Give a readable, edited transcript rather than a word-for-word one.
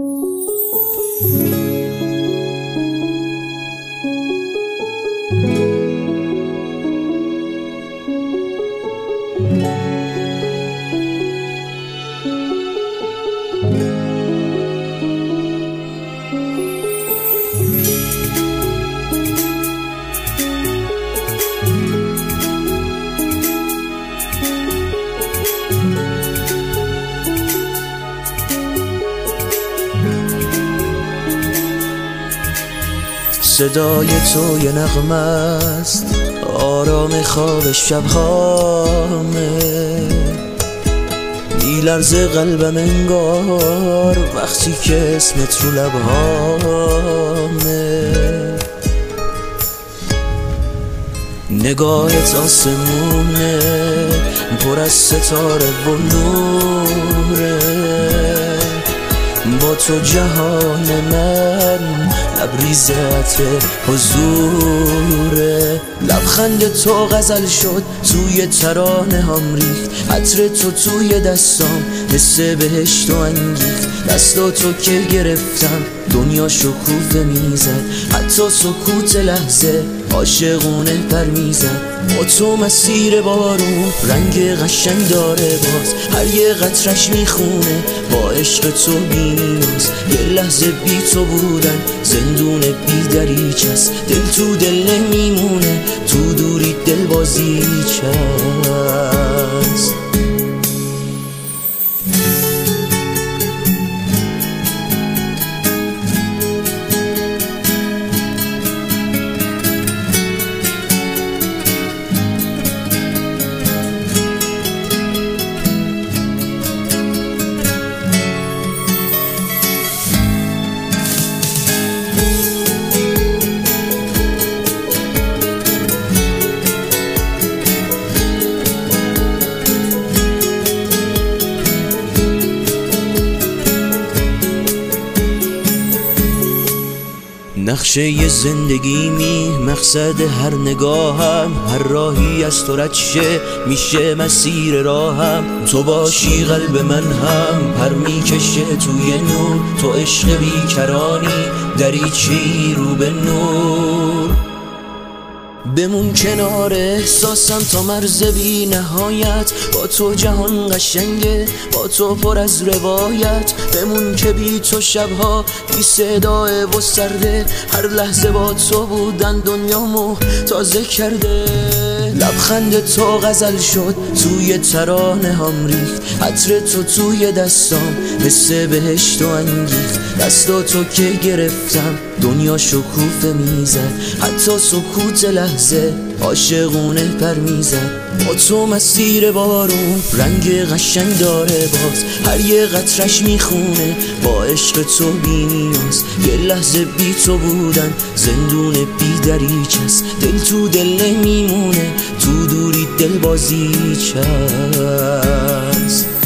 صدای تو یه نغمه است، آرام خواب شبهامه، میلرزه قلبم انگار وقتی که اسمت رو لبهامه. نگاهت آسمونه پر از ستاره و نوره، با تو جهان من لبریز عطر حضوره. لبخند تو غزل شد توی ترانه هم ریخت، عطر تو توی دستام حس بهشت و انگیخت. دستاتو که گرفتم دنیا شکوفه میزد، حتی سکوت لحظه عاشقونه پر میزد. با تو مسیر بارون رنگ قشنگ داره، باز هر یه قطرش میخونه با عشق تو بینیاز. یه لحظه بی تو بودن زندون بی دریچست، دل تو دل نمیمونه تو دوری دل بازیچست. نقشه ی زندگیمی مقصد هر نگاهم، هر راهی از تو رد شه میشه مسیر راهم. تو باشی قلب من هم پر میکشه توی نور، تو عشق بیکرانی دریچه‌ای رو به نور. بمون کنار احساسم تا مرز بی نهایت، با تو جهان قشنگه با تو پر از روایت. بمون که بی تو شبها بی صداه و سرده، هر لحظه با تو بودن دنیامو تازه کرده. لبخند تو غزل شد توی ترانه هم ریخت، عطر تو توی دستام حس بهشت و انگیخت. دستاتو که گرفتم دنیا شکوفه میزد، حتی سکوت لحظه عاشقونه پر میزد. با تو مسیر بارون رنگ قشنگ داره، باز هر یه قطرش میخونه با عشق تو بینیاز. یه لحظه بی تو بودن زندون بی دریچست، دل تو دل نمیمونه تو دوری دل بازیچست.